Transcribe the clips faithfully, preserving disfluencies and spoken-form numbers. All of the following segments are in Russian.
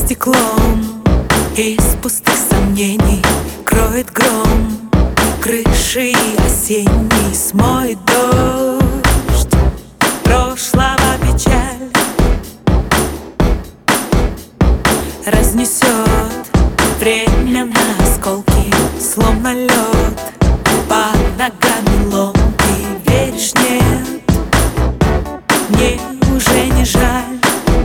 стеклом из пустых сомнений кроет гром, крыши осенней смоет дождь прошлого печаль, разнесет время на осколки, словно лед под ногами лом. Ты веришь, нет, мне уже не жаль.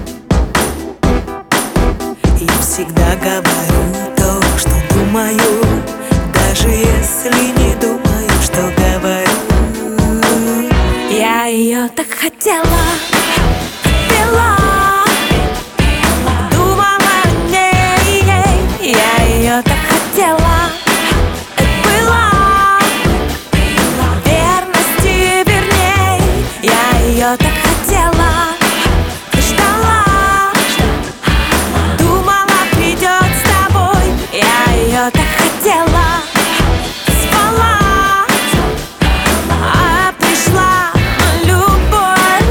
Я всегда говорю то, что думаю, даже если не думаю, что говорю. Я ее так хотела, пила, думала о ней, я ее так хотела, была верности верней, я ее так хотела. Я так хотела, спала, а пришла любовь.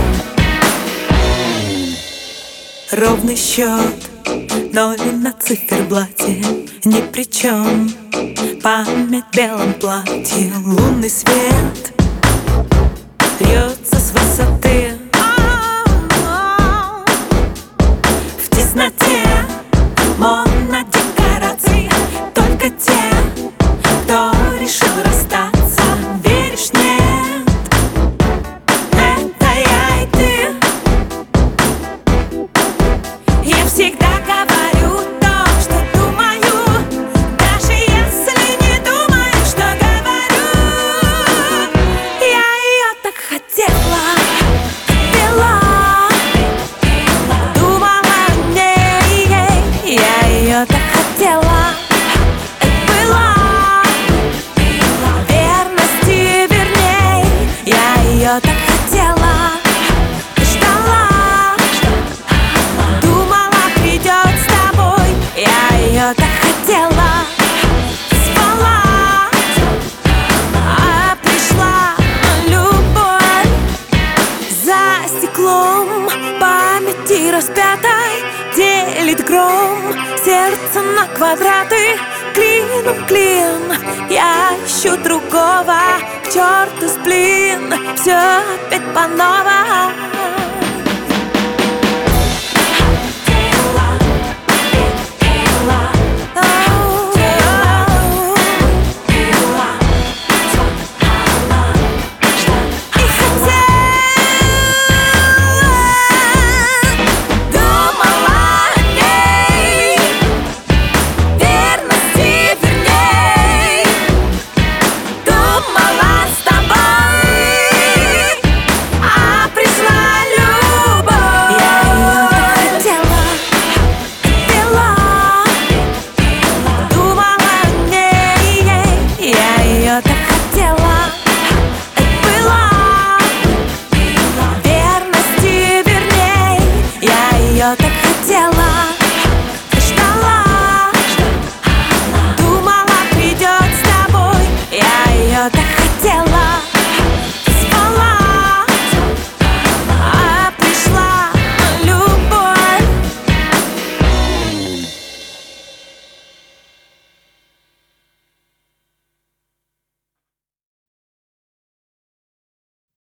Ровный счет, ноль на циферблате, ни при чем. Память в белом платье, лунный свет льется с высоты. В тесноте модно декорации. Только те, кто решил расстаться. Веришь, нет, это я и ты. Я всегда говорю то, что думаю, даже если не думаю, что говорю. Я ее так хотела, пила, думала о ней, я ее так хотела. Я так хотела, ждала, думала, придет с тобой. Я ее так хотела, спала, а пришла любовь. За стеклом памяти распятой делит гром сердце на квадраты. Клином клин, я ищу другого, к черту сплин, все опять по новой.